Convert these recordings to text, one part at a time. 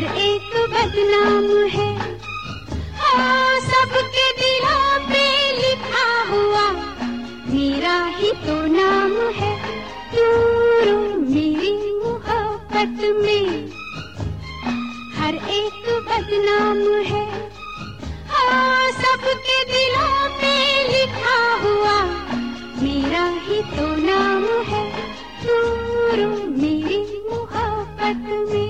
हर एक बदनाम है, हाँ सबके दिलों पे लिखा हुआ मेरा ही तो नाम है। दूर मेरी मोहब्बत में हर एक बदनाम है, हाँ सबके दिलों पे लिखा हुआ मेरा ही तो नाम है। दूर मेरी मोहब्बत में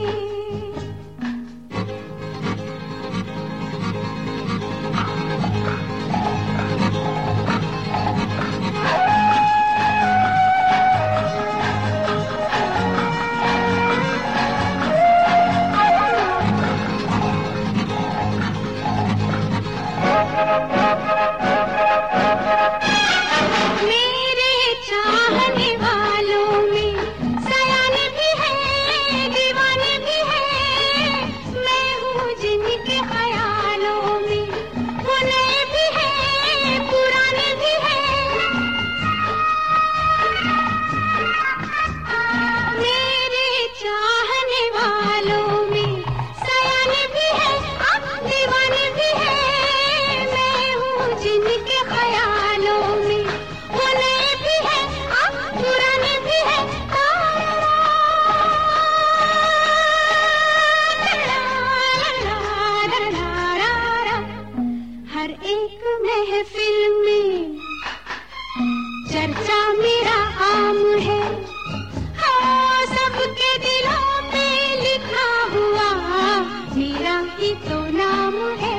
महफिल में चर्चा मेरा आम है, हाँ सबके दिलों पे लिखा हुआ मेरा ही तो नाम है।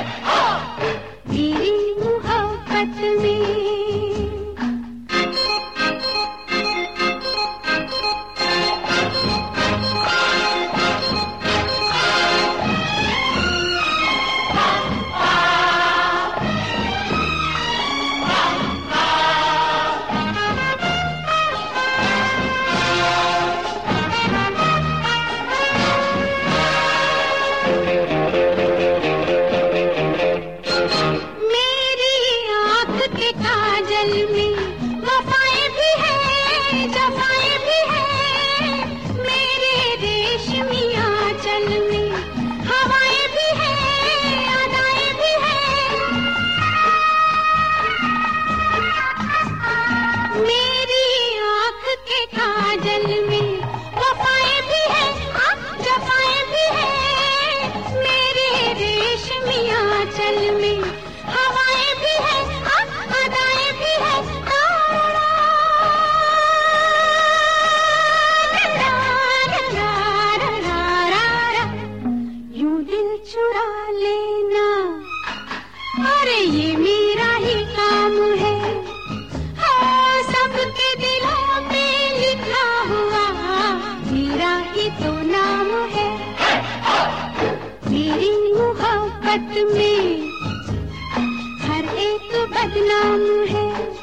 मेरी मोहब्बत में काजल में वफाएं भी है, जफाएं भी है, मेरे रेशमी आंचल में हवाएं भी है, अदाएं भी है। मेरी आँख के काजल में वफाएं भी है, जफाएं भी है, मेरे रेशमी आंचल में हवाएं भी है, अदाएं भी है। यूं दिल चुरा लेना, अरे ये मेरा ही काम है, हाँ सबके दिलों पे लिखा हुआ मेरा ही तो नाम है। मेरी मोहब्बत में हर एक बदनाम है।